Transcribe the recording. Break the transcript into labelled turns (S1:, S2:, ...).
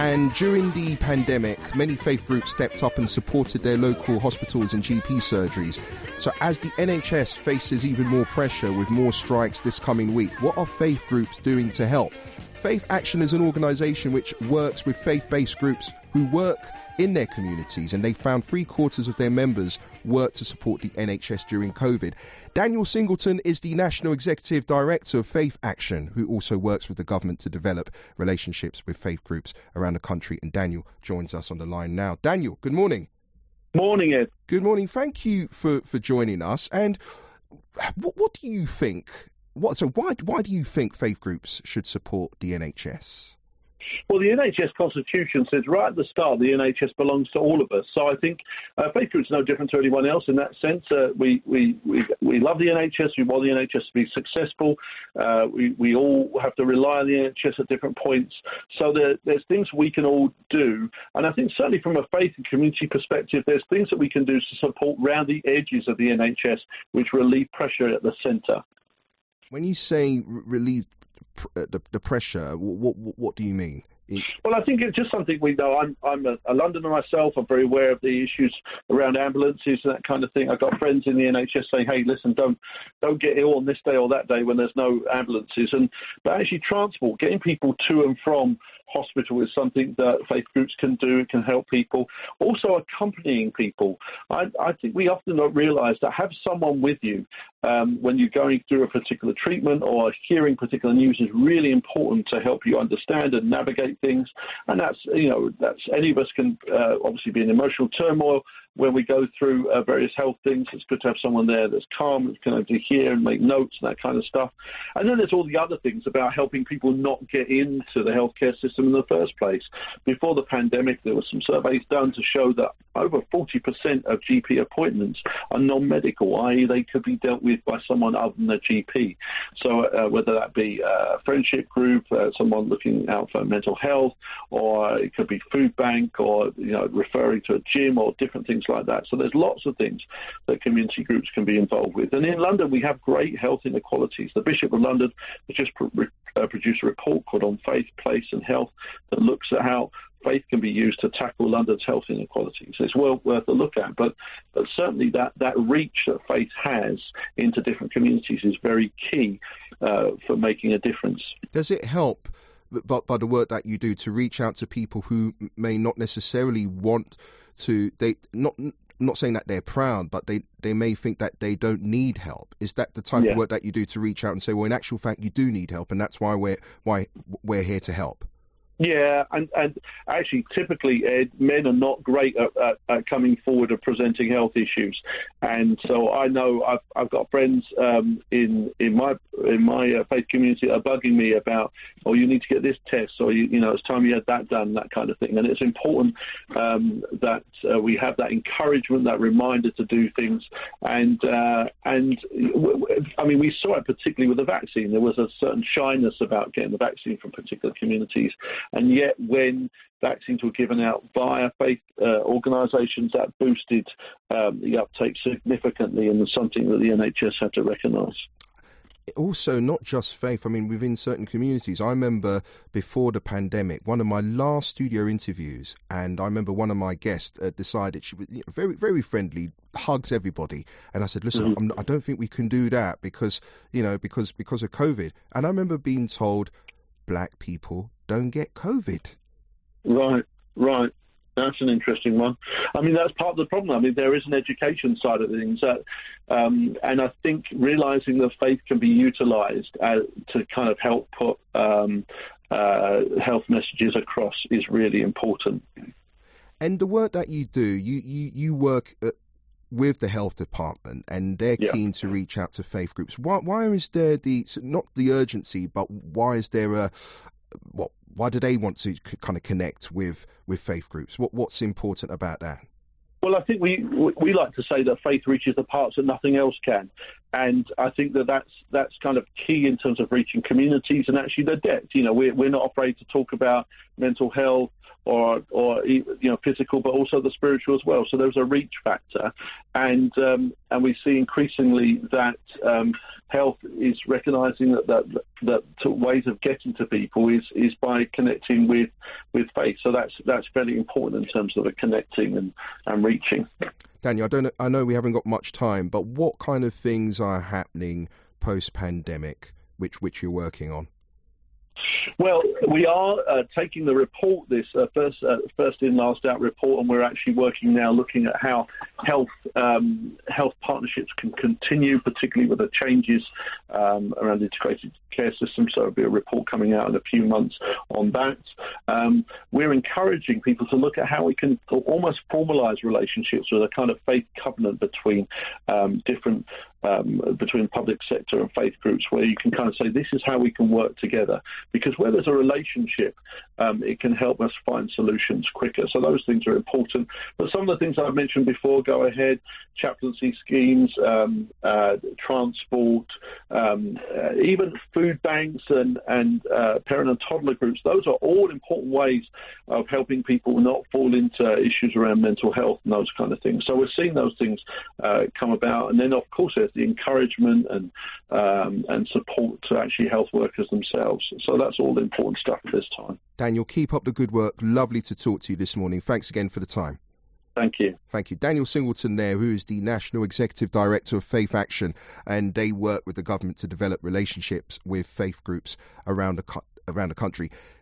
S1: And during the pandemic, many faith groups stepped up and supported their local hospitals and GP surgeries. So as the NHS faces even more pressure with more strikes this coming week, what are faith groups doing to help? Faith Action is an organisation which works with faith-based groups who work in their communities, and they found 3/4 of their members work to support the NHS during COVID. Daniel Singleton is the National Executive Director of Faith Action, who also works with the government to develop relationships with faith groups around the country. And Daniel joins us on the line now. Daniel, good morning.
S2: Morning, Ed.
S1: Good morning. Thank you for joining us. And what do you think? Why do you think faith groups should support the NHS?
S2: Well, the NHS Constitution says right at the start the NHS belongs to all of us. So I think faith groups are no different to anyone else in that sense. We love the NHS. We want the NHS to be successful. We all have to rely on the NHS at different points. So there's things we can all do. And I think certainly from a faith and community perspective, there's things that we can do to support round the edges of the NHS, which relieve pressure at the centre.
S1: When you say relieve the pressure, what do you mean?
S2: Well, I think it's just something we know. I'm a Londoner myself. I'm very aware of the issues around ambulances and that kind of thing. I've got friends in the NHS saying, hey, listen, don't get ill on this day or that day when there's no ambulances. But actually transport, getting people to and from hospital is something that faith groups can do. It can help people. Also accompanying people. I think we often don't realise that have someone with you when you're going through a particular treatment or hearing particular news is really important to help you understand and navigate things. And that's any of us can obviously be in emotional turmoil when we go through various health things. It's good to have someone there that's calm and can actually hear and make notes and that kind of stuff. And then there's all the other things about helping people not get into the healthcare system in the first place. Before the pandemic, there were some surveys done to show that over 40% of GP appointments are non-medical, i.e. they could be dealt with by someone other than a GP. So whether that be a friendship group, someone looking out for mental health, or it could be food bank, or referring to a gym, or different things like that. So there's lots of things that community groups can be involved with. And in London, we have great health inequalities. The Bishop of London has just produced a report called On Faith, Place and Health that looks at how faith can be used to tackle London's health inequalities. It's well worth a look at, but certainly that reach that faith has into different communities is very key for making a difference.
S1: Does it help by the work that you do to reach out to people who may not necessarily want to, not saying that they're proud, but they may think that they don't need help? Is that the type of work that you do to reach out and say, well, in actual fact, you do need help, and that's why we're here to help?
S2: Yeah, and actually, typically, Ed, men are not great at coming forward and presenting health issues, and so I know I've got friends in my faith community that are bugging me about, oh, you need to get this test, or it's time you had that done, that kind of thing. And it's important that we have that encouragement, that reminder to do things, and I mean, we saw it particularly with the vaccine. There was a certain shyness about getting the vaccine from particular communities. And yet when vaccines were given out via faith organisations, that boosted the uptake significantly, and something that the NHS had to recognise.
S1: Also, not just faith. I mean, within certain communities, I remember before the pandemic, one of my last studio interviews, and I remember one of my guests decided she was very, very friendly, hugs everybody. And I said, listen, I don't think we can do that because of COVID. And I remember being told, black people don't get COVID.
S2: Right. That's an interesting one. I mean, that's part of the problem. I mean, there is an education side of things, and I think realising that faith can be utilised to kind of help put health messages across is really important. And
S1: the work that you do, you work with the health department, and they're keen to reach out to faith groups. Why is there not the urgency, but why is there why do they want to kind of connect with faith groups? What's important about that?
S2: Well, I think we like to say that faith reaches the parts that nothing else can, and I think that's kind of key in terms of reaching communities and actually their depth. We're not afraid to talk about mental health physical, but also the spiritual as well. So there's a reach factor, and we see increasingly that health is recognising that ways of getting to people is by connecting with faith. So that's fairly important in terms of the connecting and reaching.
S1: Daniel, I know we haven't got much time, but what kind of things are happening post-pandemic, which you're working on?
S2: Well, we are taking the report, this first in, last out report, and we're actually working now looking at how health partnerships can continue, particularly with the changes around integrated care systems. So there'll be a report coming out in a few months on that. We're encouraging people to look at how we can almost formalise relationships with a kind of faith covenant between between public sector and faith groups, where you can kind of say, this is how we can work together. Because where there's a relationship, it can help us find solutions quicker. So those things are important. But some of the things I've mentioned before, go ahead, chaplaincy schemes, transport, even food banks and parent and toddler groups, those are all important ways of helping people not fall into issues around mental health and those kind of things. So we're seeing those things come about. And then, of course, there's the encouragement and support to actually health workers themselves. So that's all important stuff at this time.
S1: Daniel, keep up the good work. Lovely to talk to you this morning. Thanks again for the time.
S2: Thank you.
S1: Thank you. Daniel Singleton there, who is the National Executive Director of Faith Action, and they work with the government to develop relationships with faith groups around the country.